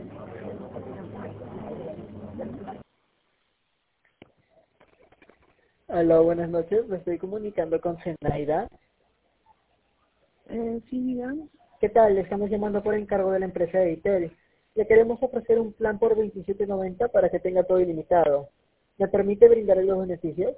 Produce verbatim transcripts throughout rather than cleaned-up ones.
Hola, buenas noches. Me estoy comunicando con Zenaida. Eh, sí, digamos. ¿Qué tal? Le estamos llamando por encargo de la empresa de Itel. Le queremos ofrecer un plan por veintisiete noventa para que tenga todo ilimitado. ¿Me permite brindarle los beneficios?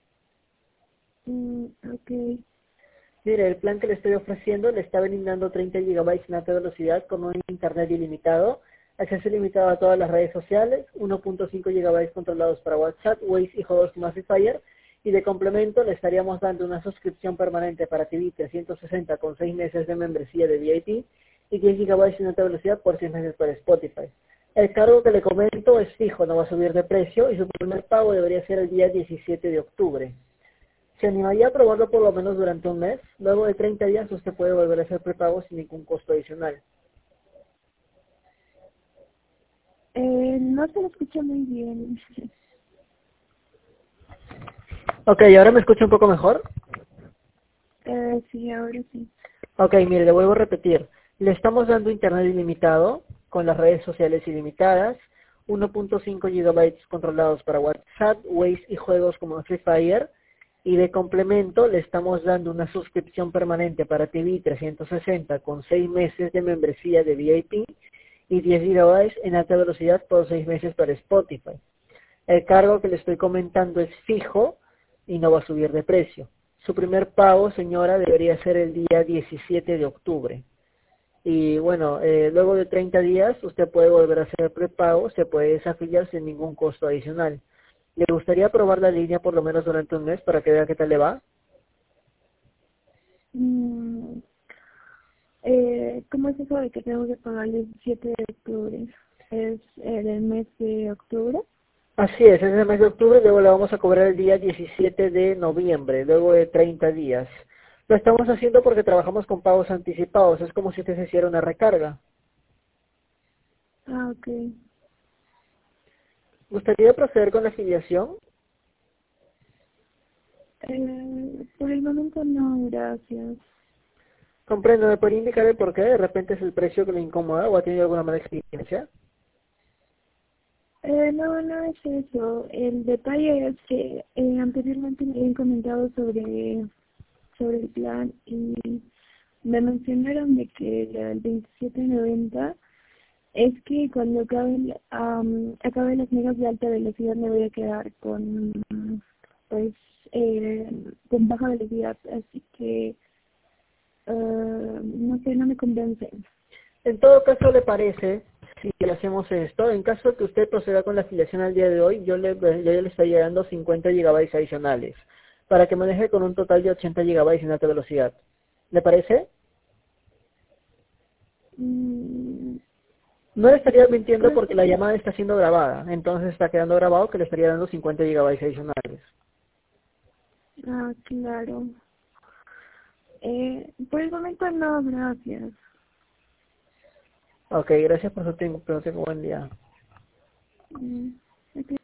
Mm, ok. Mire, el plan que le estoy ofreciendo le está brindando treinta gigabytes en alta velocidad con un internet ilimitado, acceso ilimitado a todas las redes sociales, uno punto cinco gigabytes controlados para WhatsApp, Waze y juegos como Free Fire, y de complemento le estaríamos dando una suscripción permanente para T V trescientos sesenta con seis meses de membresía de V I P y diez gigabytes en alta velocidad por seis meses para Spotify. El cargo que le comento es fijo, no va a subir de precio y su primer pago debería ser el día diecisiete de octubre. Se animaría a probarlo por lo menos durante un mes. Luego de treinta días usted puede volver a hacer prepago sin ningún costo adicional. Eh, no se lo escucha muy bien. Ok, ¿ahora me escucha un poco mejor? Eh, sí, ahora sí. Ok, mire, le vuelvo a repetir. Le estamos dando internet ilimitado, con las redes sociales ilimitadas, uno punto cinco gigabytes controlados para WhatsApp, Waze y juegos como Free Fire, y de complemento le estamos dando una suscripción permanente para T V trescientos sesenta con seis meses de membresía de V I P y diez gigabytes en alta velocidad por seis meses para Spotify. El cargo que le estoy comentando es fijo y no va a subir de precio. Su primer pago, señora, debería ser el día diecisiete de octubre. Y bueno, eh, luego de treinta días usted puede volver a hacer prepago, se puede desafiliar sin ningún costo adicional. ¿Le gustaría probar la línea por lo menos durante un mes para que vea qué tal le va? Mm, eh, ¿Cómo es eso de que tengo que pagar el diecisiete de octubre? ¿Es eh, del mes de octubre? Así es, es el mes de octubre, luego le vamos a cobrar el día diecisiete de noviembre, luego de treinta días. Lo estamos haciendo porque trabajamos con pagos anticipados, es como si usted se hiciera una recarga. Ah, ok. ¿Gustaría proceder con la afiliación? Eh, por el momento no, gracias. Comprendo, ¿me podría indicar el por qué? ¿De repente es el precio que le incomoda o ha tenido alguna mala experiencia? Eh, no, no es eso. El detalle es que eh, anteriormente me habían comentado sobre, sobre el plan y me mencionaron de que el veintisiete noventa es que cuando acaben, um, acaben las megas de alta velocidad me voy a quedar con, pues, eh, con baja velocidad, así que, uh, no sé, no me convence. En todo caso, ¿le parece si le hacemos esto? En caso de que usted proceda con la afiliación al día de hoy, yo le, yo le estaría dando cincuenta gigabytes adicionales para que maneje con un total de ochenta gigabytes en alta velocidad. ¿Le parece? Mm, No le estaría mintiendo pues, porque la llamada está siendo grabada, entonces está quedando grabado que le estaría dando cincuenta gigabytes adicionales. ah, claro. Eh, por el momento no, gracias. Ok, gracias por su tiempo, pero tengo buen día. Mm, ok.